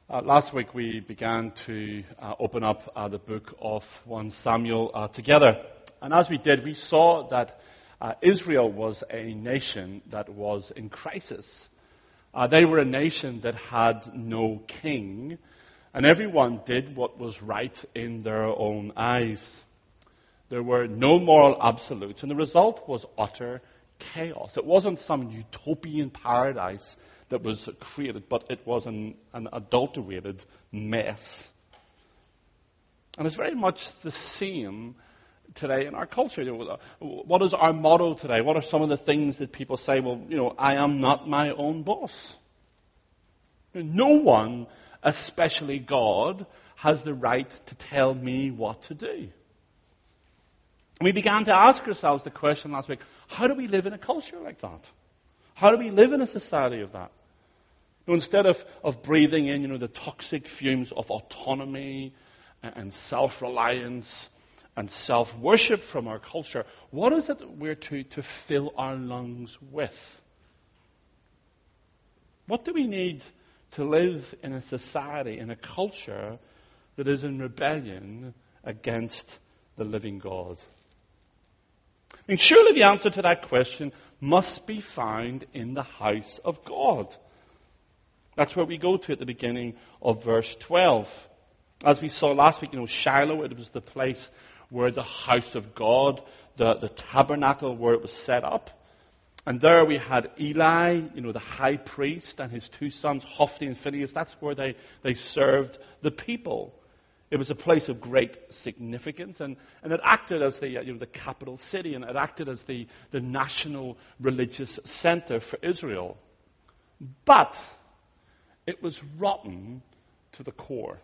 Last week we began to open up the book of 1 Samuel together. And as we did, we saw that Israel was a nation that was in crisis. They were a nation that had no king, and everyone did what was right in their own eyes. There were no moral absolutes, and the result was utter chaos. It wasn't some utopian paradise that was created, but it was an adulterated mess. And it's very much the same today in our culture. What is our motto today? What are some of the things that people say? Well, I am not my own boss. No one, especially God, has the right to tell me what to do. We began to ask ourselves the question last week, how do we live in a culture like that? How do we live in a society of that? Instead of breathing in, the toxic fumes of autonomy and self-reliance and self-worship from our culture, what is it that we're to fill our lungs with? What do we need to live in a society, in a culture that is in rebellion against the living God? Surely the answer to that question must be found in the house of God. That's where we go to at the beginning of verse 12. As we saw last week, Shiloh, it was the place where the house of God, the tabernacle where it was set up. And there we had Eli, the high priest, and his two sons, Hophni and Phinehas. That's where they served the people. It was a place of great significance, and it acted as the capital city, and it acted as the national religious center for Israel. But it was rotten to the core.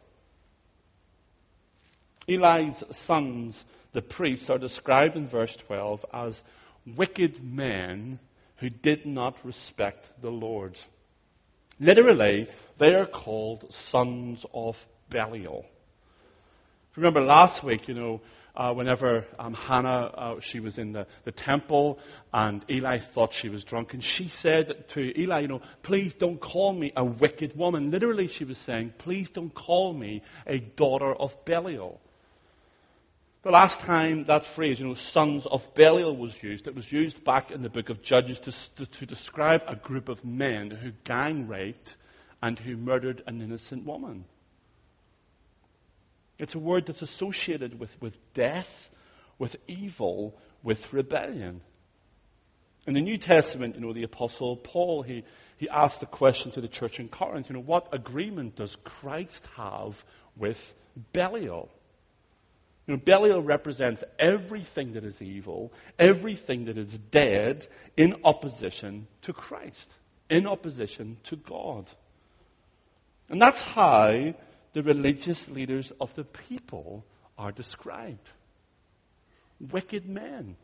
Eli's sons, the priests, are described in verse 12 as wicked men who did not respect the Lord. Literally, they are called sons of Belial. Remember last week, whenever Hannah, she was in the temple and Eli thought she was drunk, and she said to Eli, please don't call me a wicked woman. Literally she was saying, please don't call me a daughter of Belial. The last time that phrase, sons of Belial was used, it was used back in the book of Judges to describe a group of men who gang raped and who murdered an innocent woman. It's a word that's associated with death, with evil, with rebellion. In the New Testament, the Apostle Paul, he asked the question to the church in Corinth, what agreement does Christ have with Belial? Belial represents everything that is evil, everything that is dead, in opposition to Christ, in opposition to God. And that's how the religious leaders of the people are described. Wicked men.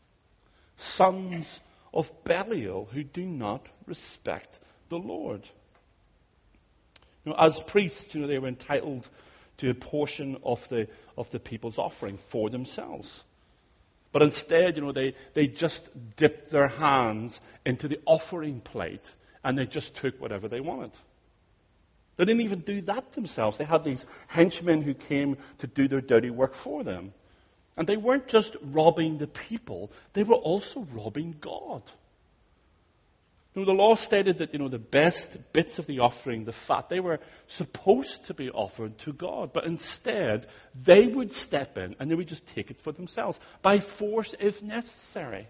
Sons of Belial who do not respect the Lord. As priests, they were entitled to a portion of the people's offering for themselves. But instead, they just dipped their hands into the offering plate and they just took whatever they wanted. They didn't even do that themselves. They had these henchmen who came to do their dirty work for them. And they weren't just robbing the people, they were also robbing God. The law stated that, the best bits of the offering, the fat, they were supposed to be offered to God. But instead, they would step in and they would just take it for themselves, by force if necessary.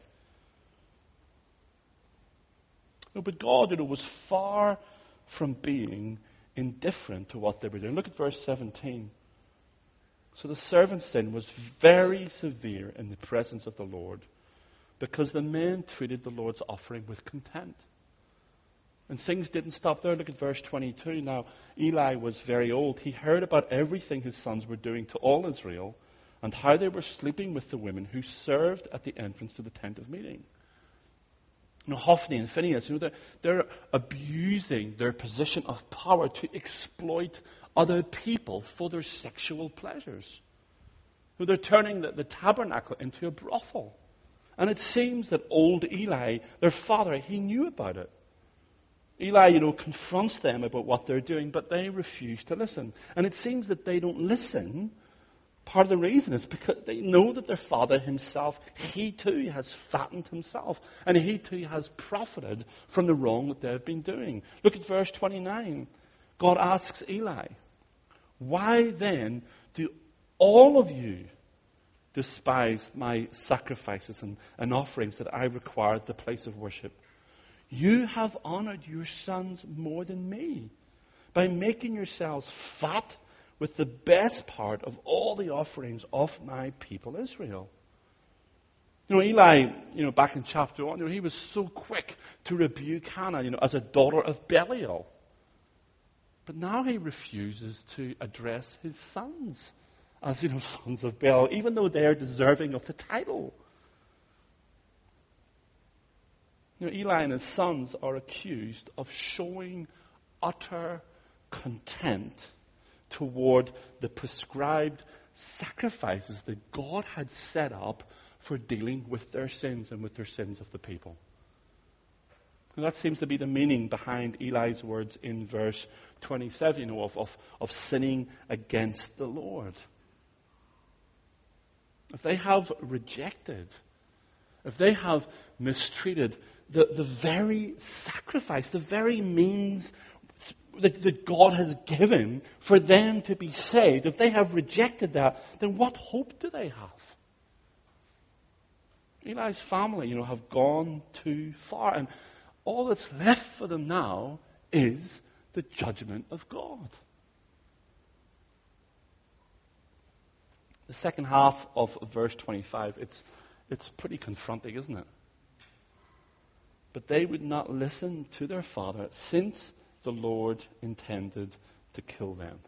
But God, was far from being indifferent to what they were doing. Look at verse 17. So the servant's sin was very severe in the presence of the Lord, because the men treated the Lord's offering with contempt. And things didn't stop there. Look at verse 22. Now, Eli was very old. He heard about everything his sons were doing to all Israel, and how they were sleeping with the women who served at the entrance to the tent of meeting. Hophni and Phinehas, they're abusing their position of power to exploit other people for their sexual pleasures. They're turning the tabernacle into a brothel. And it seems that old Eli, their father, he knew about it. Eli, confronts them about what they're doing, but they refuse to listen. And it seems that they don't listen. Part of the reason is because they know that their father himself, he too has fattened himself. And he too has profited from the wrong that they've been doing. Look at verse 29. God asks Eli, "Why then do all of you despise my sacrifices and offerings that I require at the place of worship? You have honored your sons more than me by making yourselves fat with the best part of all the offerings of my people Israel." Eli, back in chapter 1, he was so quick to rebuke Hannah, as a daughter of Belial. But now he refuses to address his sons as, sons of Belial, even though they are deserving of the title. Eli and his sons are accused of showing utter contempt toward the prescribed sacrifices that God had set up for dealing with their sins and with their sins of the people. And that seems to be the meaning behind Eli's words in verse 27, of sinning against the Lord. If they have rejected, if they have mistreated the very sacrifice, the very means that God has given for them to be saved, if they have rejected that, then what hope do they have? Eli's family, have gone too far, and all that's left for them now is the judgment of God. The second half of verse 25, it's pretty confronting, isn't it? But they would not listen to their father since the Lord intended to kill them.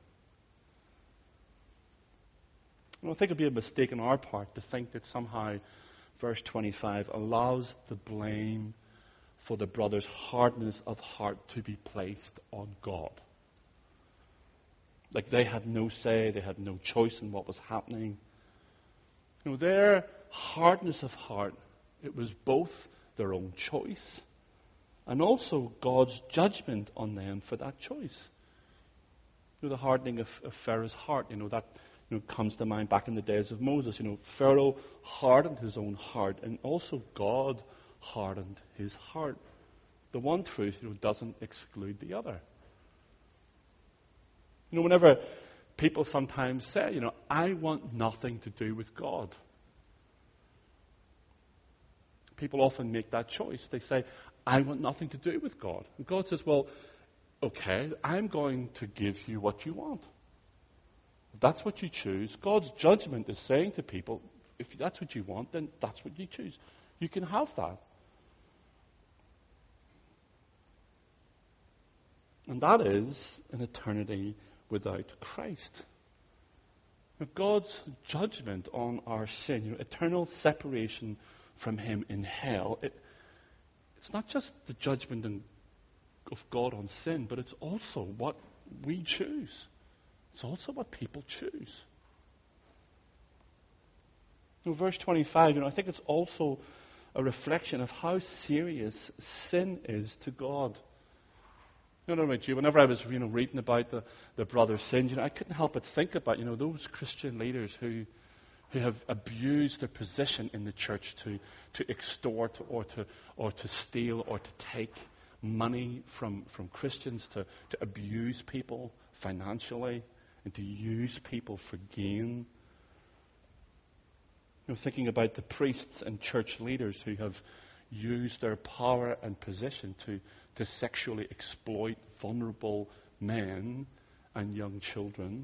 I think it would be a mistake on our part to think that somehow verse 25 allows the blame for the brothers' hardness of heart to be placed on God. Like they had no say, they had no choice in what was happening. Their hardness of heart, it was both their own choice and also God's judgment on them for that choice. The hardening of Pharaoh's heart, that comes to mind back in the days of Moses. Pharaoh hardened his own heart, and also God hardened his heart. The one truth, doesn't exclude the other. Whenever people sometimes say, I want nothing to do with God. People often make that choice. They say, I want nothing to do with God. And God says, well, okay, I'm going to give you what you want. If that's what you choose, God's judgment is saying to people, if that's what you want, then that's what you choose. You can have that. And that is an eternity without Christ. God's judgment on our sin, eternal separation from Him in hell, it's not just the judgment of God on sin, but it's also what we choose. It's also what people choose. Verse 25, I think it's also a reflection of how serious sin is to God. I don't know about you, whenever I was reading about the brothers' sins, I couldn't help but think about those Christian leaders who have abused their position in the church to extort or to steal or to take money from Christians, to abuse people financially and to use people for gain. Thinking about the priests and church leaders who have used their power and position to sexually exploit vulnerable men and young children.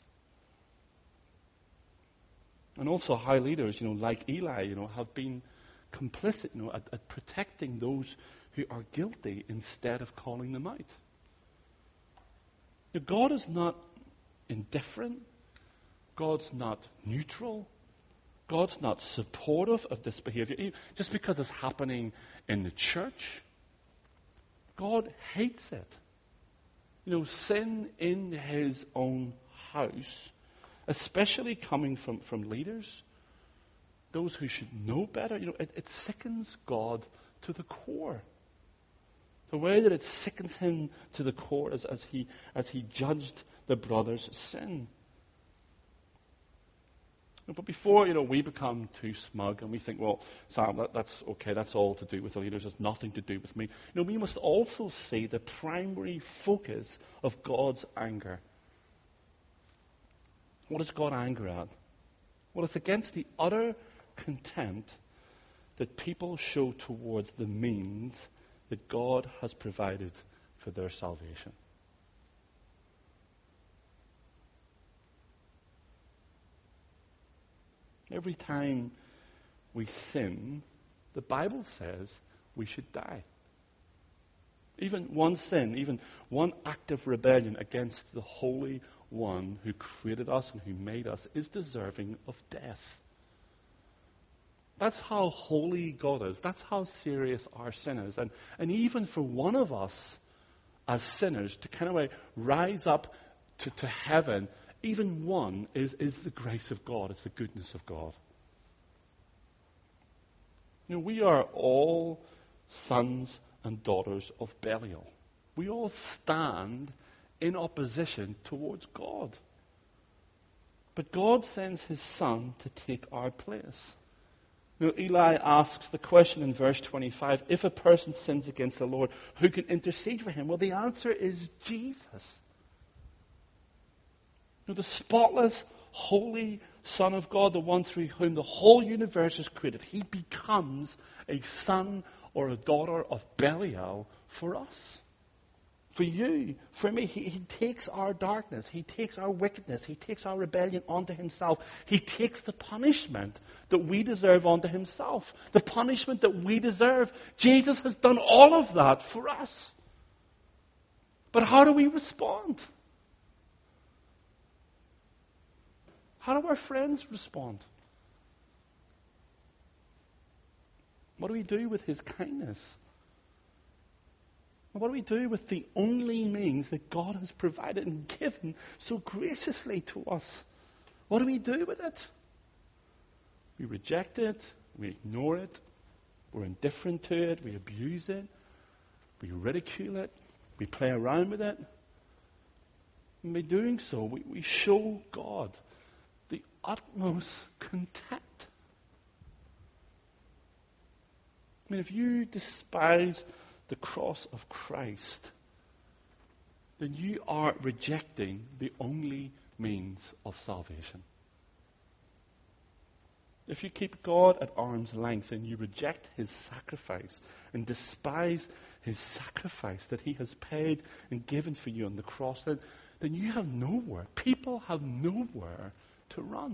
And also high leaders, like Eli, have been complicit, at protecting those who are guilty instead of calling them out. God is not indifferent. God's not neutral. God's not supportive of this behavior. Just because it's happening in the church, God hates it. Sin in His own house, especially coming from leaders, those who should know better, it sickens God to the core. The way that it sickens him to the core as he judged the brother's sin. But before, we become too smug and we think, well, Sam, that's okay, that's all to do with the leaders, it's nothing to do with me. We must also see the primary focus of God's anger. What is God angry at? Well, it's against the utter contempt that people show towards the means that God has provided for their salvation. Every time we sin, the Bible says we should die. Even one sin, even one act of rebellion against the Holy One who created us and who made us is deserving of death. That's how holy God is. That's how serious our sin is. And even for one of us as sinners to kind of rise up to heaven, even one is the grace of God. It's the goodness of God. We are all sons and daughters of Belial. We all stand in opposition towards God. But God sends his Son to take our place. Eli asks the question in verse 25, if a person sins against the Lord, who can intercede for him? Well, the answer is Jesus. The spotless, holy Son of God, the one through whom the whole universe is created, he becomes a son or a daughter of Belial for us. For you, for me, he takes our darkness, he takes our wickedness, he takes our rebellion onto himself. He takes the punishment that we deserve onto himself. The punishment that we deserve. Jesus has done all of that for us. But how do we respond? How do our friends respond? What do we do with his kindness? What do we do with the only means that God has provided and given so graciously to us? What do we do with it? We reject it, we ignore it, we're indifferent to it, we abuse it, we ridicule it, we play around with it. And by doing so, we show God the utmost contempt. If you despise the cross of Christ, then you are rejecting the only means of salvation. If you keep God at arm's length and you reject his sacrifice and despise his sacrifice that he has paid and given for you on the cross, then you have nowhere. People have nowhere to run.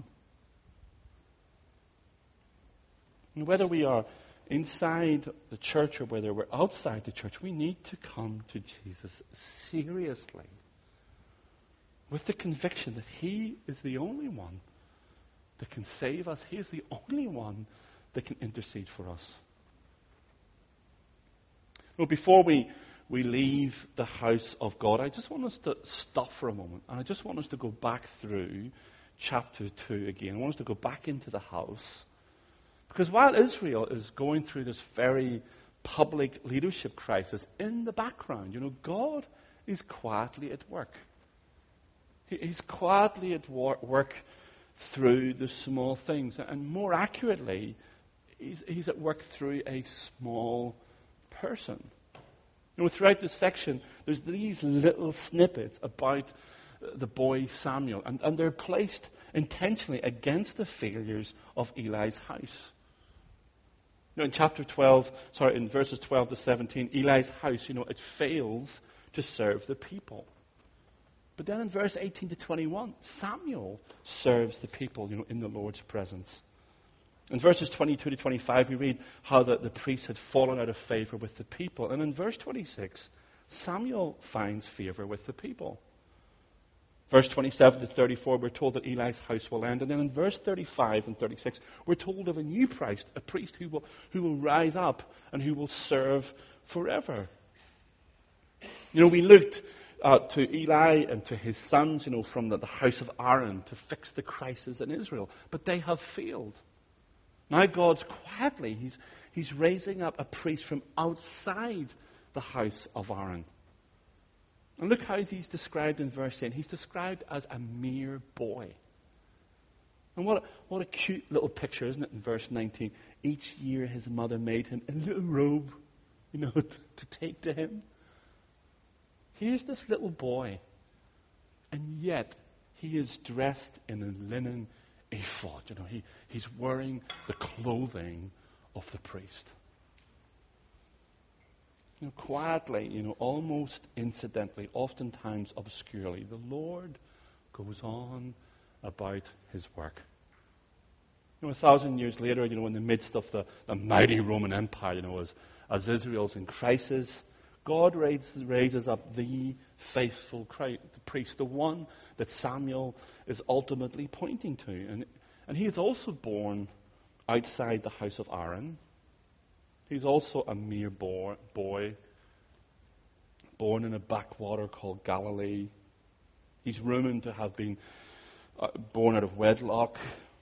And whether we are inside the church or whether we're outside the church, we need to come to Jesus seriously with the conviction that he is the only one that can save us. He is the only one that can intercede for us. Well, before we leave the house of God, I just want us to stop for a moment, and I just want us to go back through chapter 2 again. I want us to go back into the house. Because while Israel is going through this very public leadership crisis, in the background, God is quietly at work. He's quietly at work through the small things. And more accurately, he's at work through a small person. Throughout this section, there's these little snippets about the boy Samuel. And they're placed intentionally against the failures of Eli's house. In in verses 12 to 17, Eli's house, it fails to serve the people. But then in verse 18 to 21, Samuel serves the people, in the Lord's presence. In verses 22 to 25, we read how the priests had fallen out of favor with the people. And in verse 26, Samuel finds favor with the people. Verse 27 to 34, we're told that Eli's house will end. And then in verse 35 and 36, we're told of a new priest, a priest who will rise up and who will serve forever. We looked to Eli and to his sons, from the house of Aaron to fix the crisis in Israel. But they have failed. Now God's quietly, he's raising up a priest from outside the house of Aaron. And look how he's described in verse 10. He's described as a mere boy. And what a cute little picture, isn't it, in verse 19? Each year his mother made him a little robe, to take to him. Here's this little boy, and yet he is dressed in a linen ephod. He's wearing the clothing of the priest. Quietly, almost incidentally, oftentimes obscurely, the Lord goes on about his work. 1,000 years later, in the midst of the mighty Roman Empire, as Israel's in crisis, God raises up the faithful priest, the one that Samuel is ultimately pointing to. And he is also born outside the house of Aaron. He's also a mere boy, born in a backwater called Galilee. He's rumored to have been born out of wedlock.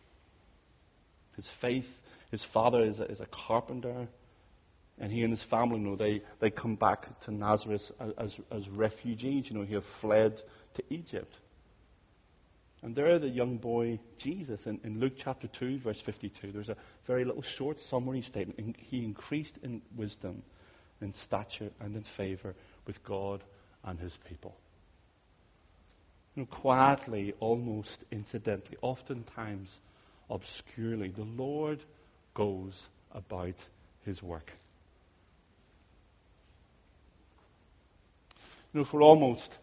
His father is a carpenter, and he and his family, they come back to Nazareth as refugees. He have fled to Egypt. And there, the young boy Jesus, in Luke chapter 2, verse 52, there's a very little short summary statement. He increased in wisdom, in stature, and in favor with God and his people. Quietly, almost incidentally, oftentimes obscurely, the Lord goes about his work. For almost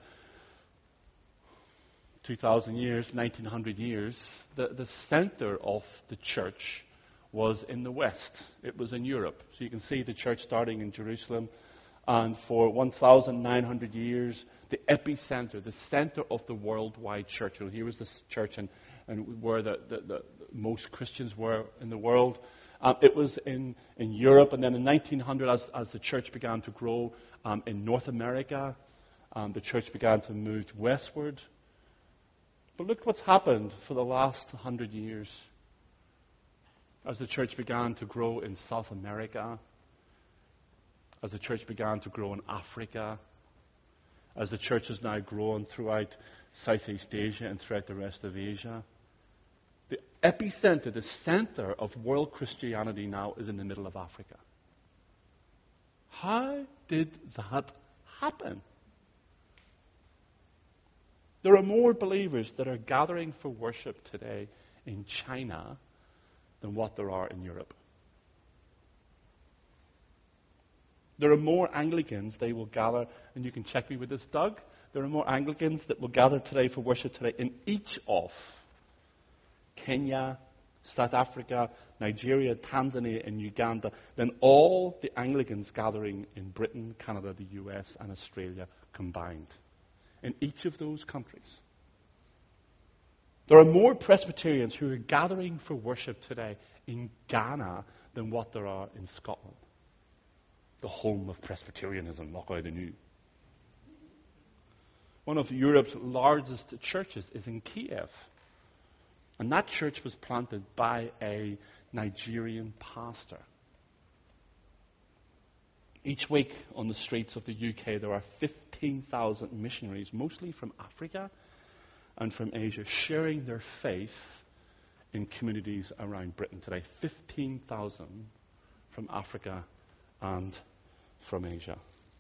2,000 years, 1,900 years, the center of the church was in the West. It was in Europe. So you can see the church starting in Jerusalem. And for 1,900 years, the epicenter, the center of the worldwide church. Here was this church and where the most Christians were in the world. It was in Europe. And then in 1900, as the church began to grow in North America, the church began to move westward. But look what's happened for the last 100 years. As the church began to grow in South America, as the church began to grow in Africa, as the church has now grown throughout Southeast Asia and throughout the rest of Asia, the epicenter, the center of world Christianity now is in the middle of Africa. How did that happen? There are more believers that are gathering for worship today in China than what there are in Europe. There are more Anglicans, they will gather, and you can check me with this, Doug. There are more Anglicans that will gather today for worship today in each of Kenya, South Africa, Nigeria, Tanzania, and Uganda than all the Anglicans gathering in Britain, Canada, the US, and Australia combined. In each of those countries. There are more Presbyterians who are gathering for worship today in Ghana than what there are in Scotland. The home of Presbyterianism, Lochau the New. One of Europe's largest churches is in Kiev. And that church was planted by a Nigerian pastor. Each week on the streets of the UK, there are 15,000 missionaries, mostly from Africa and from Asia, sharing their faith in communities around Britain today. 15,000 from Africa and from Asia.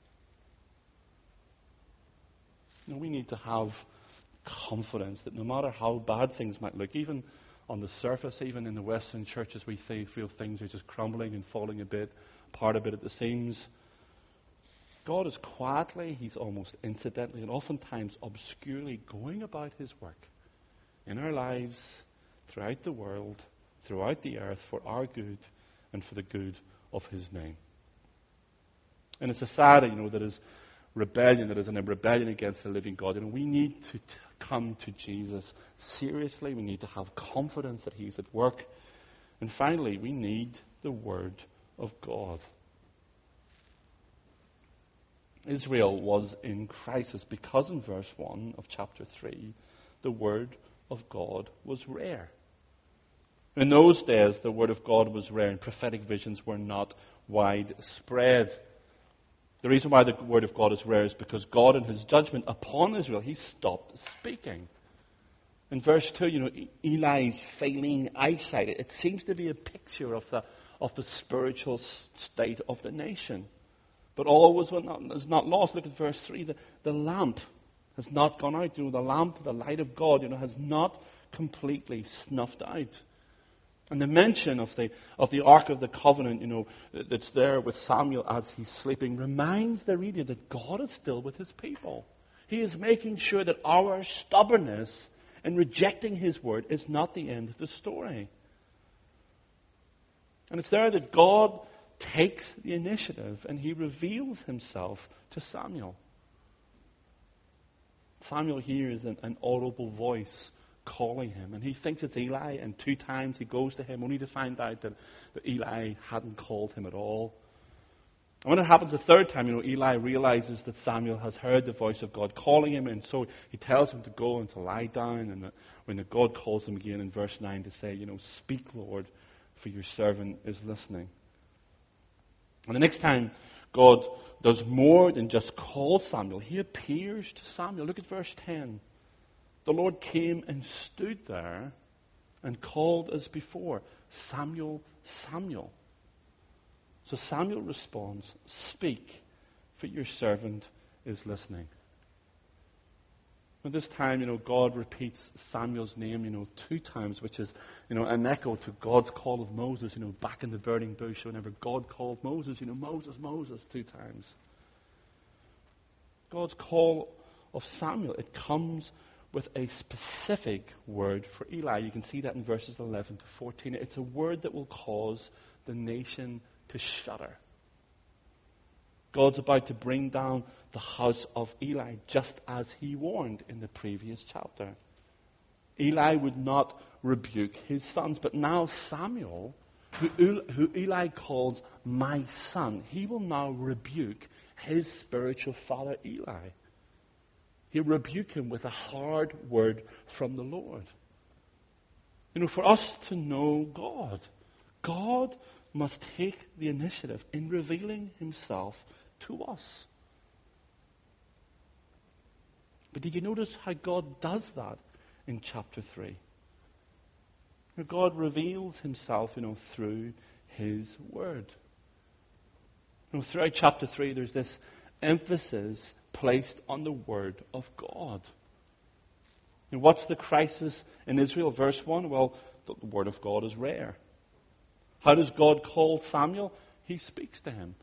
We need to have confidence that no matter how bad things might look, even on the surface, even in the Western churches, we feel things are just crumbling and falling apart a bit at the seams. God is quietly, he's almost incidentally, and oftentimes obscurely going about his work in our lives, throughout the world, throughout the earth, for our good and for the good of his name. In a society, that is rebellion, that is in a rebellion against the living God, we need to come to Jesus seriously. We need to have confidence that he's at work. And finally, we need the Word of God. Israel was in crisis because in verse 1 of chapter 3, the Word of God was rare. In those days, the Word of God was rare and prophetic visions were not widespread. The reason why the word of God is rare is because God, in his judgment upon Israel, he stopped speaking. In verse 2, Eli's failing eyesight, it seems to be a picture of the spiritual state of the nation. But all is not lost. Look at verse 3. The lamp has not gone out. The lamp, the light of God, has not completely snuffed out. And the mention of the Ark of the Covenant, that's there with Samuel as he's sleeping, reminds the reader that God is still with his people. He is making sure that our stubbornness in rejecting his word is not the end of the story. And it's there that God takes the initiative and he reveals himself to Samuel. Samuel hears an audible voice calling him, and he thinks it's Eli, and 2 times he goes to him only to find out that Eli hadn't called him at all. And when it happens the 3rd time, Eli realizes that Samuel has heard the voice of God calling him, and so he tells him to go and to lie down, and when God calls him again in verse 9 to say, speak, Lord, for your servant is listening. And the next time, God does more than just call Samuel. He appears to Samuel. Look at verse 10. The Lord came and stood there and called as before, Samuel, Samuel. So Samuel responds, speak, for your servant is listening. And this time, God repeats Samuel's name, 2 times, which is, an echo to God's call of Moses, back in the burning bush. Whenever God called Moses, Moses, Moses, 2 times. God's call of Samuel, it comes with a specific word for Eli. You can see that in verses 11 to 14. It's a word that will cause the nation to shudder. God's about to bring down the house of Eli, just as he warned in the previous chapter. Eli would not rebuke his sons, but now Samuel, who Eli calls my son, he will now rebuke his spiritual father Eli. He'll rebuke him with a hard word from the Lord. For us to know God, God must take the initiative in revealing himself to us. But did you notice how God does that in chapter 3? God reveals himself, through his word. Throughout chapter 3, there's this emphasis placed on the word of God. And what's the crisis in Israel? Verse 1, well, the word of God is rare. How does God call Samuel? He speaks to him.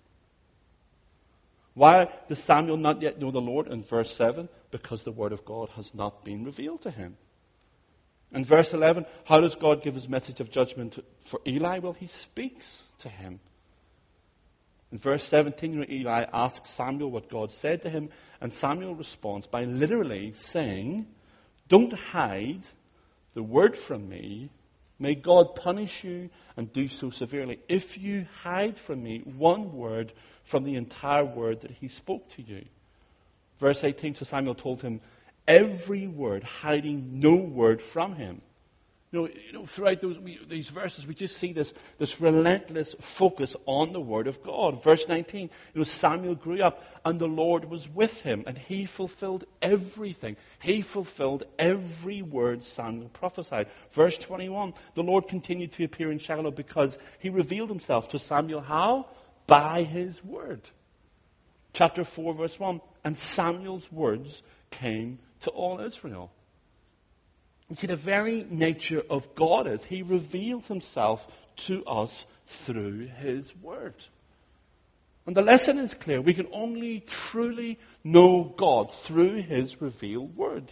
Why does Samuel not yet know the Lord? In verse 7, because the word of God has not been revealed to him. In verse 11, how does God give his message of judgment for Eli? Well, he speaks to him. In verse 17, Eli asks Samuel what God said to him, and Samuel responds by literally saying, don't hide the word from me. May God punish you and do so severely if you hide from me one word from the entire word that he spoke to you. Verse 18, so Samuel told him every word, hiding no word from him. Throughout these verses, we just see this relentless focus on the Word of God. Verse 19, Samuel grew up and the Lord was with him and he fulfilled everything. He fulfilled every word Samuel prophesied. Verse 21, the Lord continued to appear in Shiloh because he revealed himself to Samuel. How? By his word. Chapter 4, verse 1, and Samuel's words came to all Israel. You see, the very nature of God is he reveals himself to us through his word. And the lesson is clear. We can only truly know God through his revealed word.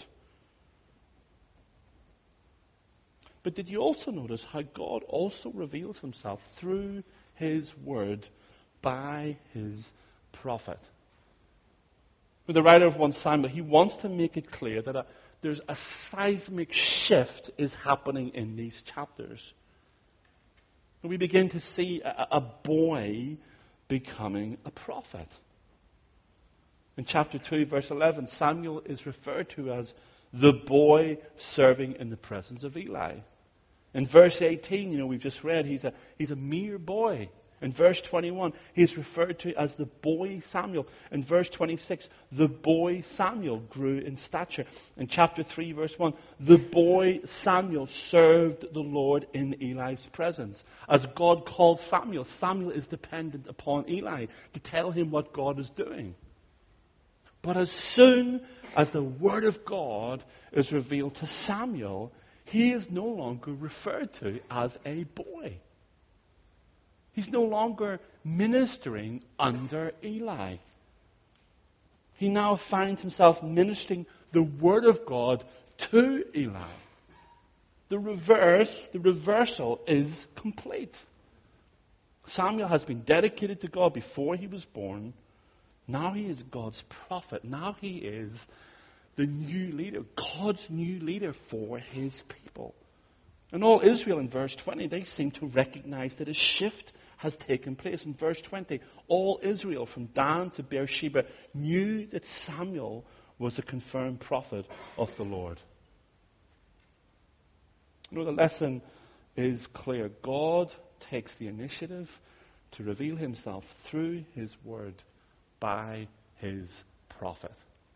But did you also notice how God also reveals himself through his word by his prophet? With the writer of 1 Samuel, he wants to make it clear that there's a seismic shift is happening in these chapters. And we begin to see a boy becoming a prophet. In chapter 2, verse 11, Samuel is referred to as the boy serving in the presence of Eli. In verse 18, we've just read, he's a mere boy. In verse 21, he is referred to as the boy Samuel. In verse 26, the boy Samuel grew in stature. In chapter 3, verse 1, the boy Samuel served the Lord in Eli's presence. As God called Samuel, Samuel is dependent upon Eli to tell him what God is doing. But as soon as the word of God is revealed to Samuel, he is no longer referred to as a boy. He's no longer ministering under Eli. He now finds himself ministering the word of God to Eli. The reversal is complete. Samuel has been dedicated to God before he was born. Now he is God's prophet. Now he is the new leader, God's new leader for his people. And all Israel in verse 20, they seem to recognize that a shift has taken place. In verse 20, all Israel from Dan to Beersheba knew that Samuel was a confirmed prophet of the Lord. You know, the lesson is clear. God takes the initiative to reveal himself through his word by his prophet.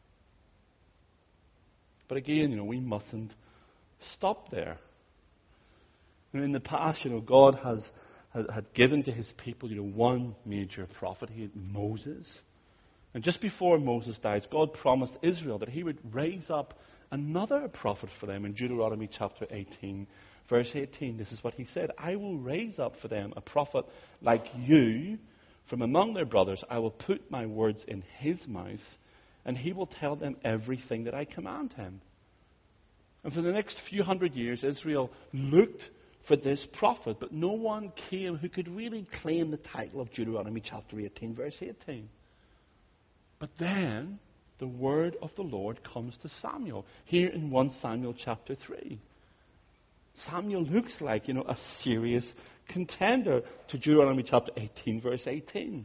But again, we mustn't stop there. In the past, God had given to his people, one major prophet. He had Moses. And just before Moses dies, God promised Israel that he would raise up another prophet for them in Deuteronomy chapter 18, verse 18. This is what he said: I will raise up for them a prophet like you from among their brothers. I will put my words in his mouth, and he will tell them everything that I command him. And for the next few hundred years, Israel looked for this prophet, but no one came who could really claim the title of Deuteronomy chapter 18, verse 18. But then the word of the Lord comes to Samuel, here in 1 Samuel chapter 3. Samuel looks like, a serious contender to Deuteronomy chapter 18, verse 18.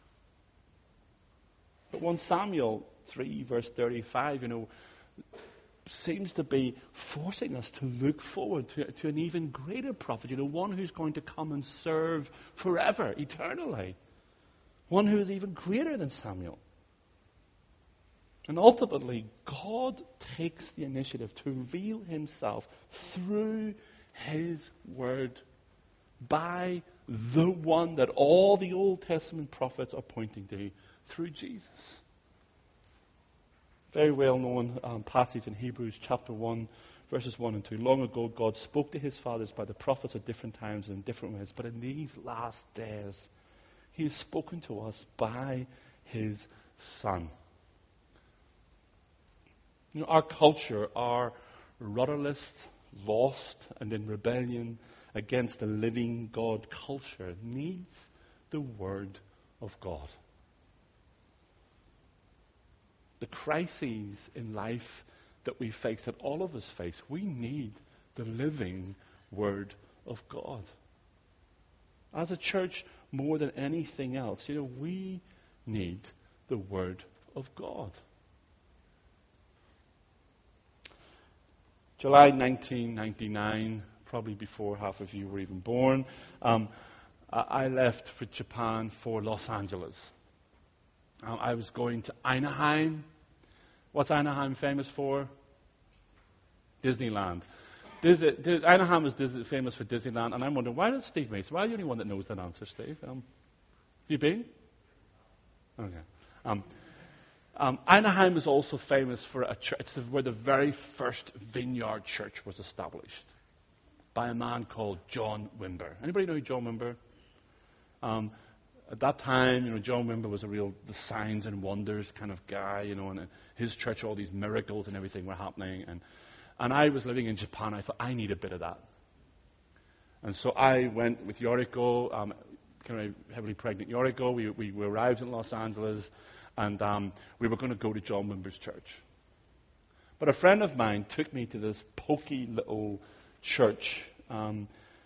But 1 Samuel 3, verse 35, seems to be forcing us to look forward to an even greater prophet, one who's going to come and serve forever, eternally. One who is even greater than Samuel. And ultimately, God takes the initiative to reveal himself through his word by the one that all the Old Testament prophets are pointing to, through Jesus. Very well-known passage in Hebrews chapter 1, verses 1 and 2. Long ago, God spoke to his fathers by the prophets at different times and in different ways. But in these last days, he has spoken to us by his Son. Our culture, our rudderless, lost, and in rebellion against the living God culture, needs the Word of God. The crises in life that we face, that all of us face, we need the living Word of God. As a church, more than anything else, we need the Word of God. July 1999, probably before half of you were even born, I left for Japan for Los Angeles. I was going to Anaheim. What's Anaheim famous for? Disneyland. Anaheim is famous for Disneyland, and I'm wondering, why does Steve Mason, why are you the only one that knows that answer, Steve? Have you been? Okay. Anaheim is also famous for a church. It's where the very first Vineyard Church was established by a man called John Wimber. Anybody know who John Wimber? At that time, John Wimber was the signs and wonders kind of guy, and in his church all these miracles and everything were happening. And I was living in Japan. I thought, I need a bit of that. And so I went with Yoriko, kind of heavily pregnant Yoriko. We arrived in Los Angeles, and we were going to go to John Wimber's church. But a friend of mine took me to this pokey little church in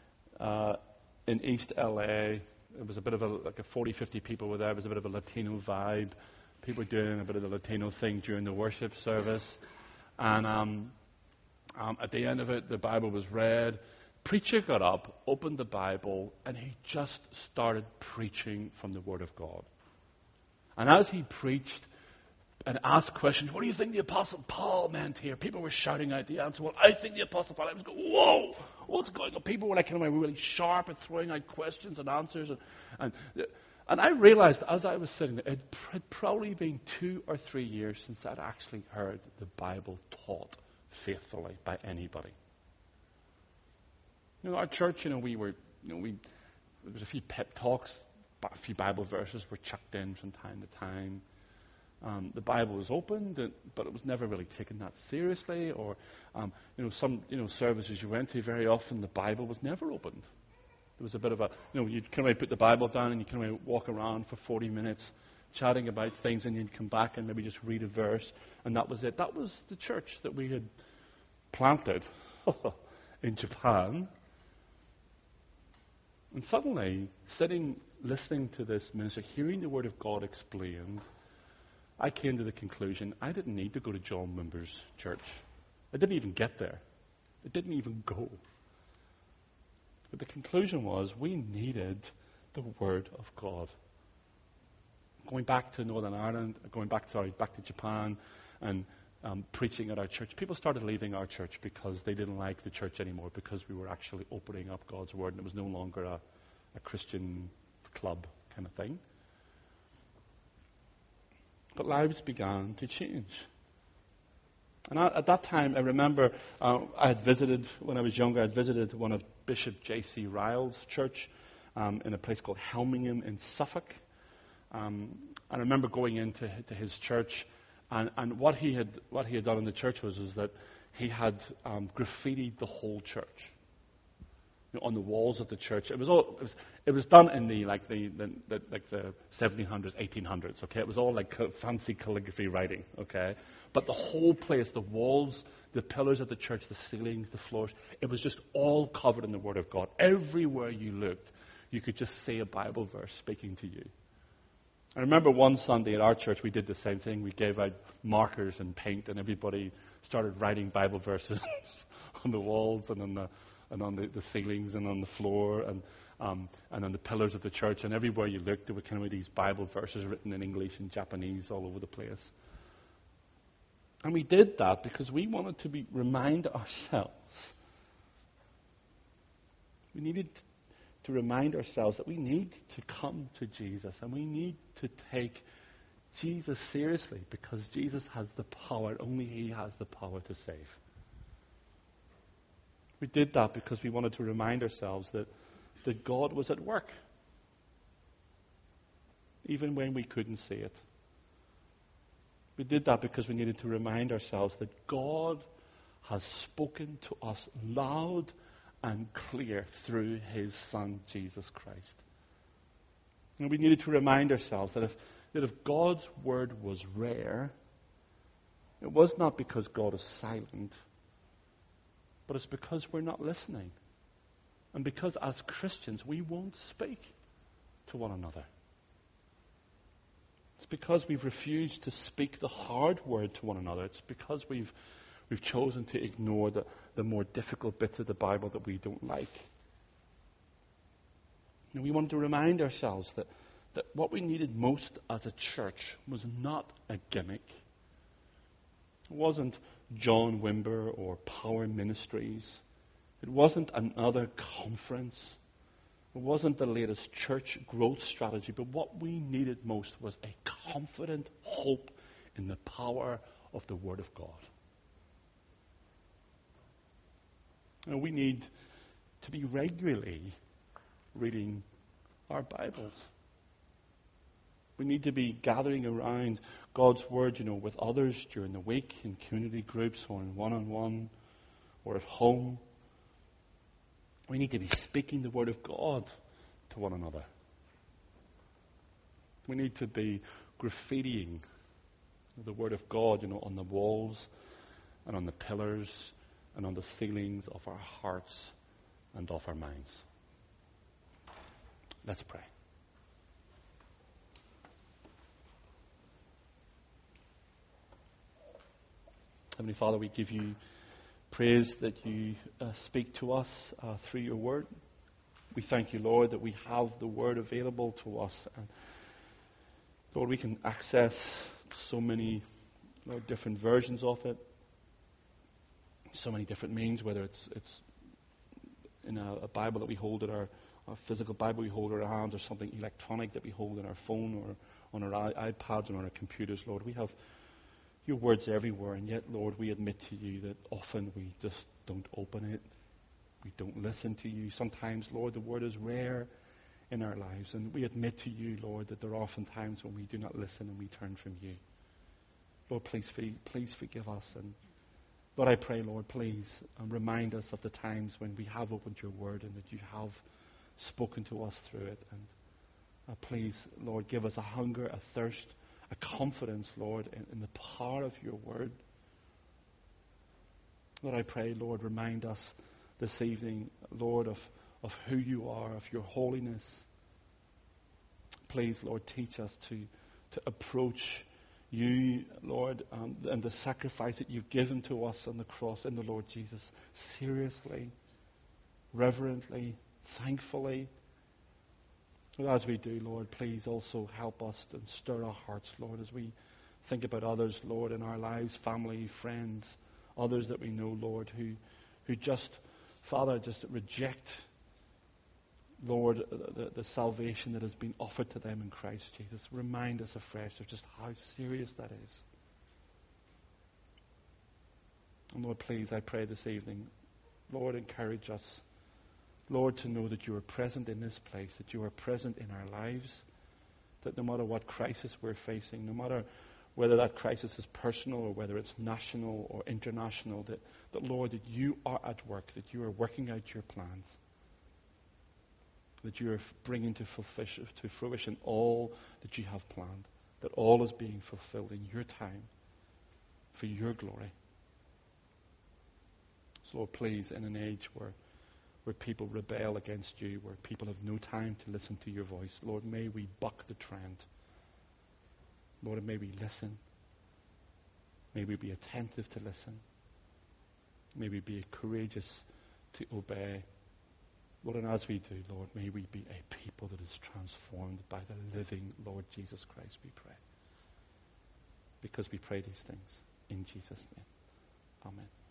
East LA. It was a bit of like 40, 50 people were there. It was a bit of a Latino vibe. People were doing a bit of the Latino thing during the worship service. And at the end of it, the Bible was read. preacher got up, opened the Bible, and he just started preaching from the Word of God. And as he preached and asked questions, what do you think the Apostle Paul meant here? People were shouting out the answer. Well, I think the Apostle Paul. I was going, whoa, what's going on? People were like kind of really sharp at throwing out questions and answers. And I realized as I was sitting there, it had probably been 2 or 3 years since I'd actually heard the Bible taught faithfully by anybody. Our church, there was a few pep talks, a few Bible verses were chucked in from time to time. The Bible was opened, but it was never really taken that seriously. Or, some services you went to, very often the Bible was never opened. There was a bit of you'd kind of put the Bible down and you kind of walk around for 40 minutes chatting about things, and you'd come back and maybe just read a verse, and that was it. That was the church that we had planted in Japan. And suddenly, sitting, listening to this minister, hearing the Word of God explained, I came to the conclusion I didn't need to go to John Wimber's church. I didn't even get there. I didn't even go. But the conclusion was we needed the Word of God. Going back to Northern Ireland, back to Japan, and preaching at our church, people started leaving our church because they didn't like the church anymore, because we were actually opening up God's Word, and it was no longer a Christian club kind of thing. But lives began to change. And at that time, I remember I had visited, when I was younger, I had visited one of Bishop J.C. Ryle's church in a place called Helmingham in Suffolk. I remember going into his church, and what he had done in the church was that he had graffitied the whole church on the walls of the church. It was done in the 1700s, 1800s. Okay, it was all like fancy calligraphy writing. Okay, but the whole place, the walls, the pillars of the church, the ceilings, the floors, it was just all covered in the Word of God. Everywhere you looked, you could just see a Bible verse speaking to you. I remember one Sunday at our church, we did the same thing. We gave out markers and paint, and everybody started writing Bible verses on the walls and on the ceilings and on the floor and on the pillars of the church. And everywhere you looked, there were kind of these Bible verses written in English and Japanese all over the place. And we did that because we wanted to remind ourselves. We needed to remind ourselves that we need to come to Jesus, and we need to take Jesus seriously, because Jesus has the power. Only He has the power to save. We did that because we wanted to remind ourselves that God was at work, even when we couldn't see it. We did that because we needed to remind ourselves that God has spoken to us loud and clear through His Son, Jesus Christ. And we needed to remind ourselves that if God's Word was rare, it was not because God is silent, but it's because we're not listening. And because as Christians, we won't speak to one another. It's because we've refused to speak the hard word to one another. It's because we've chosen to ignore the more difficult bits of the Bible that we don't like. And we want to remind ourselves that what we needed most as a church was not a gimmick. It wasn't John Wimber or Power Ministries. It wasn't another conference. It wasn't the latest church growth strategy. But what we needed most was a confident hope in the power of the Word of God. And we need to be regularly reading our Bibles. We need to be gathering around God's Word, with others during the week in community groups or in one-on-one or at home. We need to be speaking the Word of God to one another. We need to be graffitiing the Word of God, on the walls and on the pillars and on the ceilings of our hearts and of our minds. Let's pray. Heavenly Father, we give you praise that you speak to us through your word. We thank you, Lord, that we have the word available to us. And Lord, we can access so many different versions of it, so many different means, whether it's in a Bible that we hold in our physical Bible we hold in our hands, or something electronic that we hold in our phone or on our iPads or on our computers. Lord, we have your words everywhere, and yet, Lord, we admit to you that often we just don't open it. We don't listen to you. Sometimes, Lord, the word is rare in our lives, and we admit to you, Lord, that there are often times when we do not listen and we turn from you. Lord, please forgive us. And Lord, I pray, Lord, please remind us of the times when we have opened your word and that you have spoken to us through it. And please, Lord, give us a hunger, a thirst, a confidence, Lord, in the power of your word. Lord, I pray, Lord, remind us this evening, Lord, of who you are, of your holiness. Please, Lord, teach us to approach you, Lord, and the sacrifice that you've given to us on the cross in the Lord Jesus seriously, reverently, thankfully. And as we do, Lord, please also help us and stir our hearts, Lord, as we think about others, Lord, in our lives, family, friends, others that we know, Lord, who just, Father, just reject, Lord, the salvation that has been offered to them in Christ Jesus. Remind us afresh of just how serious that is. And Lord, please, I pray this evening, Lord, encourage us, Lord, to know that you are present in this place, that you are present in our lives, that no matter what crisis we're facing, no matter whether that crisis is personal or whether it's national or international, that Lord, that you are at work, that you are working out your plans, that you are bringing to fruition all that you have planned, that all is being fulfilled in your time for your glory. So Lord, please, in an age where people rebel against you, where people have no time to listen to your voice, Lord, may we buck the trend. Lord, may we listen. May we be attentive to listen. May we be courageous to obey. Lord, and as we do, Lord, may we be a people that is transformed by the living Lord Jesus Christ, we pray. Because we pray these things in Jesus' name. Amen.